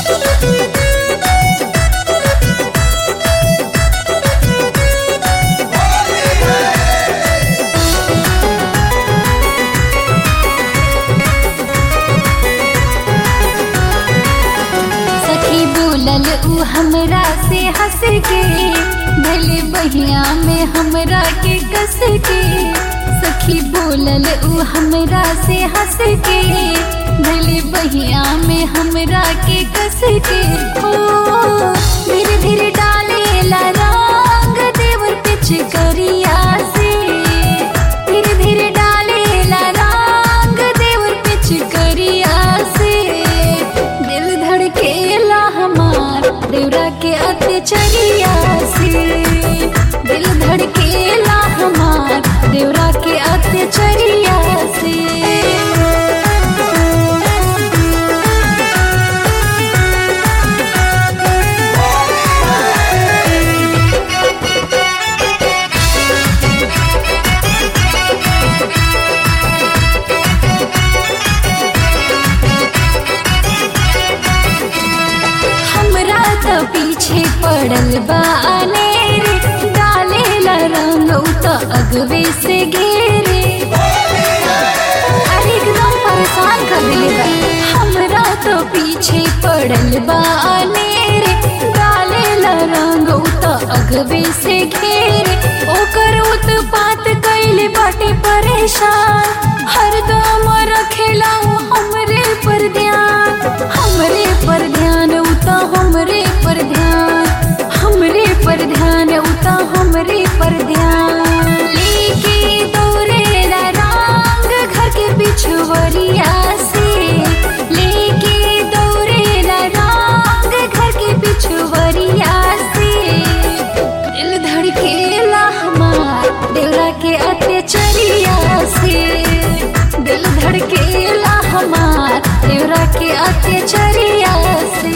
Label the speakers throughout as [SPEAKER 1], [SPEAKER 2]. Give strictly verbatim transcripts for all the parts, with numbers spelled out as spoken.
[SPEAKER 1] उ हमरा से हंस के भले बहिया में हमरा के कस के। सखी बोलल उ हमरा से हंस के भले बहिया में हमरा के कस के। ओ धीरे धीरे डालेला रंग देवर पिछ करिया से। धीरे धीरे डालेला रंग देवर पिछ करिया से। दिल धड़केला हमार देवरा के अत्याचरिया से। दिल धड़केला हमार देवरा के अत्याचरिया से। पीछे पड़ल बाने रे डालेला रंग तो अगवे से घेरे। अरे एकदम परेशान कर दिले बा। हमरा तो पीछे पड़ल बाने रे डालेला रंग तो अगवे से घेरे। ओकर उत्पात कैले बाटे परेशान हरदम रखेला हमरे पर ध्यान। हमरे पर ध्यान उता हमरे पर ध्यान। हमरे पर ध्यान उता हमरे पर ध्यान। लेके दौड़ेला रंग घर के बिछुवरिया से। लेके दौड़ेला रंग घर के बिछुवरिया से। दिल धड़केला हमार देवरा के अत्याचरिया से। दिल धड़केला हमार देवरा के अत्याचरिया से।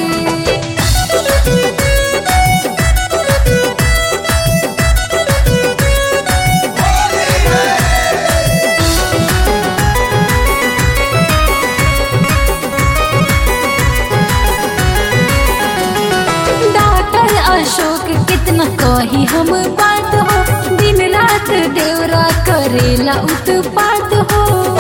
[SPEAKER 1] अशोक कितना कही हम बात हो दिन रात देवरा करेला उत्पात हो।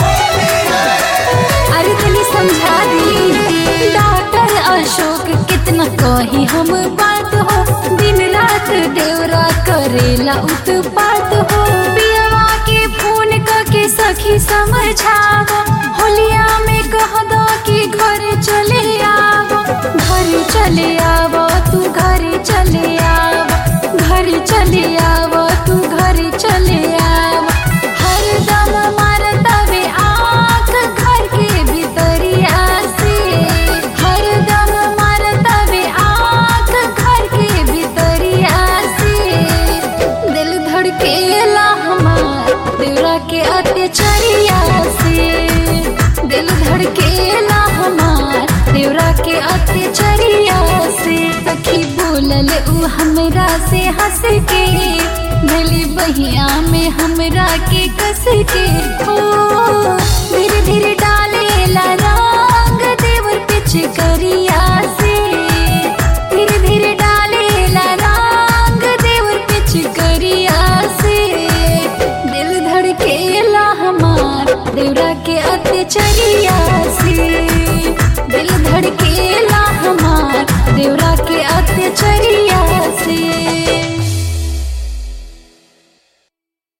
[SPEAKER 1] अरे तनी समझा दी। डॉक्टर अशोक कितना कही हम बात हो दिन रात देवरा करेला उत्पात हो। पियवा के फोन करके सखी समझावो होलिया में कह दो कि घर चले आवो। घर चले आवो तू घर चले आवो। घर चले आवो तू घर चले आवो। हरदम मारतावे आँख घर के भीतरिया से। हरदम मारतावे आँख घर के भीतरिया से। दिल धड़केला हमार देवरा के अत्याचरिया से। दिल धड़केला हमार देवरा के अत्याचरिया से। सखी बोलल उ हमरा से हंस के भले बहिया में हमरा के कस के। ओ धीरे धीरे डालेला रंग देवर पिछ करिया से। धीरे धीरे डालेला रंग देवर पिछ करिया से। दिल धड़केला हमार देवरा के अत्याचरिया से। दिल धड़केला हमार